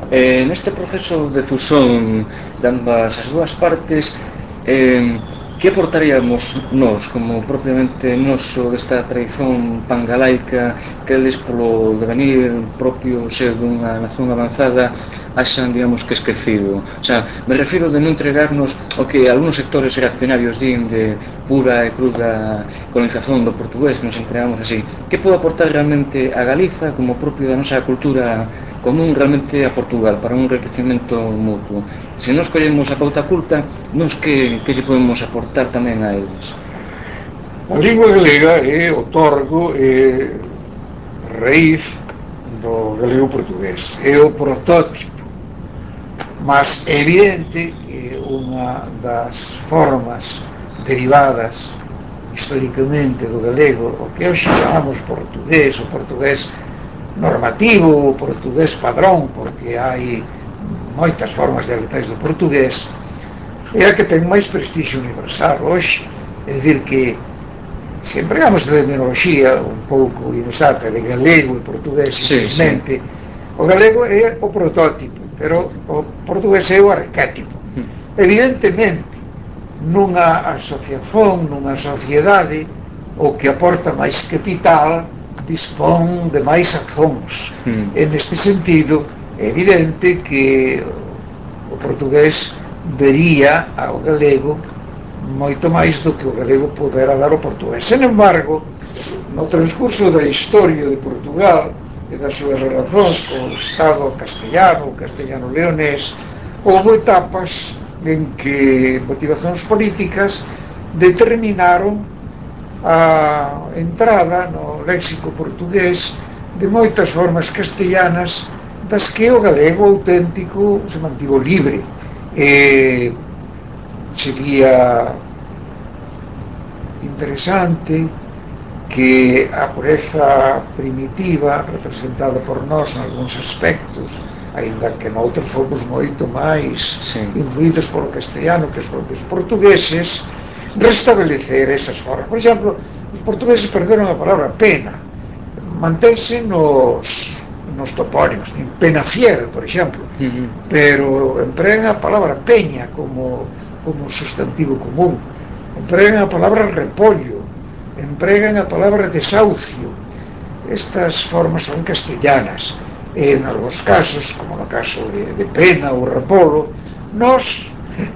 Neste proceso de fusón de ambas as dúas partes, que aportaríamos nós, como propiamente noso desta tradición pangalaica, que eles polo devenir propio ser dunha nación avanzada haxan, digamos, que esquecido? O sea, me refiro de non entregarnos o que algúns sectores reaccionarios din de pura e cruda colonización do portugués, que nos entregamos así. Que pode aportar realmente a Galiza como propio da nosa cultura común realmente a Portugal para un enriquecemento mutuo? Se nos collemos a pauta culta, nos que lle podemos aportar tamén a eles? A lingua galega é o torgo, é raíz do galego portugués, é o protótipo, mas é evidente que unha das formas derivadas históricamente do galego, o que hoxe chamamos portugués, o portugués normativo, o portugués padrón, porque hai moitas formas dialectais do portugués, é a que ten máis prestixio universal hoxe. É dicir que se empregamos a terminoloxía un pouco inexacta de galego e portugués, Sí, sí. simplesmente, o galego é o protótipo, pero o portugués é o arquétipo. Evidentemente, nunha asociación, nunha sociedade, o que aporta máis capital dispón de máis accións. En este sentido, é evidente que o portugués daría ao galego moito máis do que o galego pudera dar ao portugués. Sen embargo, no transcurso da historia de Portugal e das súas relacións co Estado castellano, o castellano-leonés, houve etapas en que motivacións políticas determinaron a entrada no léxico portugués de moitas formas castellanas das que o galego auténtico se mantivo libre. Sería interesante que a pureza primitiva representada por nós en algúns aspectos, aínda que noutros fomos moito máis influídos polo castellano que os propios portugueses, restablecer esas formas. Por exemplo, os portugueses perderon a palabra pena, mantense nos topónimos, Penafiel, por exemplo, pero empregan a palabra peña como sustantivo común, empregan a palabra repollo, empregan a palabra desahucio. Estas formas son castellanas. En algúns casos, como no caso de pena ou repolo, nos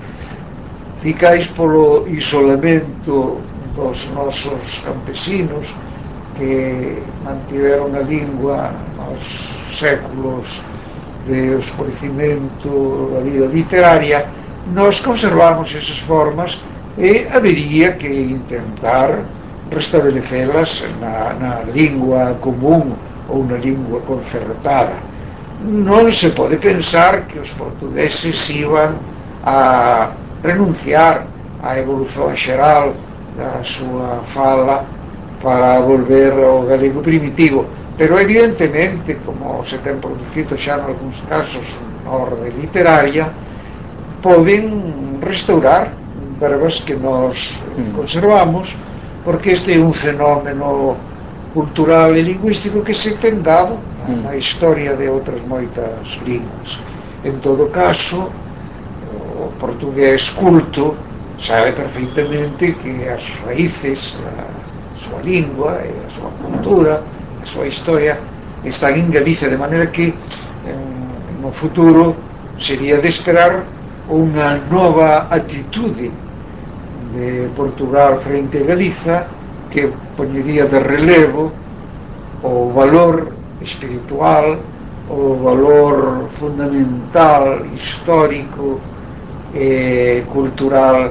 ficais polo isolamento dos nosos campesinos que mantiveron a lingua nos séculos de oscurecimento da vida literaria. Nos conservamos esas formas e habería que intentar restablecelas na lingua común ou na lingua concertada. Non se pode pensar que os portugueses iban a renunciar á evolución xeral da súa fala para volver ao galego primitivo, pero evidentemente, como se ten producido xa en algúns casos na orde literaria, poden restaurar verbas que nos conservamos, porque este é un fenómeno cultural e lingüístico que se ten dado na historia de outras moitas linguas. En todo caso, o portugués culto sabe perfeitamente que as raíces da súa lingua e a súa cultura e a súa historia están en Galicia, de maneira que no futuro sería de esperar unha nova atitude de Portugal frente a Galiza que poñería de relevo o valor espiritual, o valor fundamental, histórico e cultural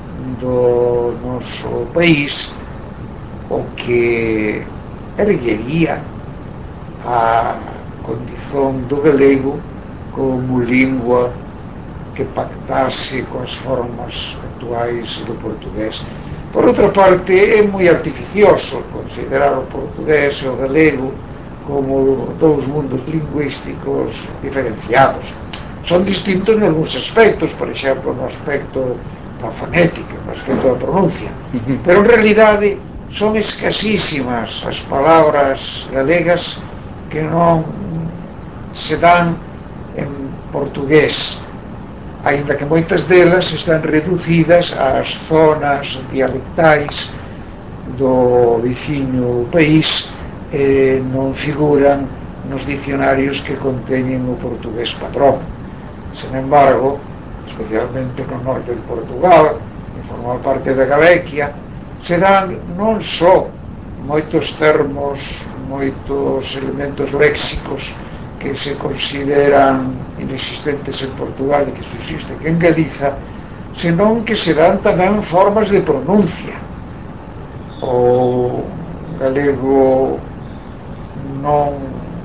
do noso país, o que erguería a condición do galego como lingua que pactase coas formas actuais do portugués. Por outra parte, é moi artificioso considerar o portugués e o galego como dous mundos lingüísticos diferenciados. Son distintos en algúns aspectos, por exemplo, no aspecto da fonética, no aspecto da pronuncia, pero en realidade son escasísimas as palabras galegas que non se dan en portugués, aínda que moitas delas están reducidas ás zonas dialectais do veciño país e non figuran nos dicionarios que conteñen o portugués padrón. Sen embargo, especialmente no norte de Portugal, que forma parte da Galicia, se dan non só moitos termos, moitos elementos léxicos que se consideran inexistentes en Portugal e que subsisten en Galiza, senón que se dan tamén formas de pronuncia. O galego non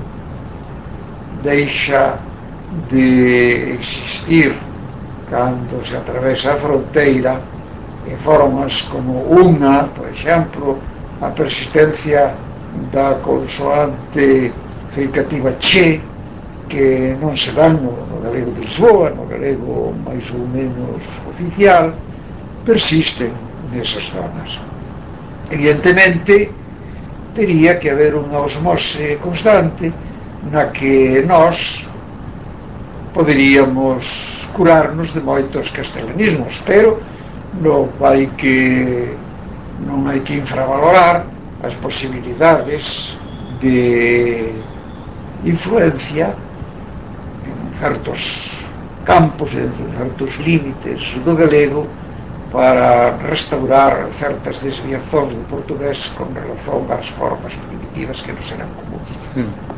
deixa de existir cando se atravesa a fronteira en formas como unha, por exemplo, a persistencia da consoante fricativa che, que non se dan no galego de Lisboa, no galego máis ou menos oficial, persisten nesas zonas. Evidentemente, tería que haber unha osmose constante na que nós poderíamos curarnos de moitos castelanismos, pero non hai que infravalorar as posibilidades de influencia en certos campos e en certos límites do galego para restaurar certas desviazóns do portugués con relación ás formas primitivas que nos eran comuns.